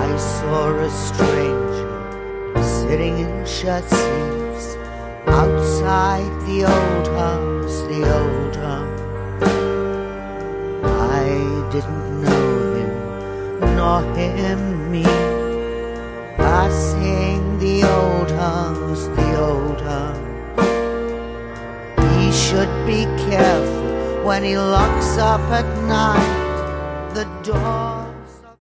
I saw a stranger sitting in shirt sleeves outside the old house, the old house. I didn't know him, nor him me. Passing the old house, the old house. He should be careful when he locks up at night the door.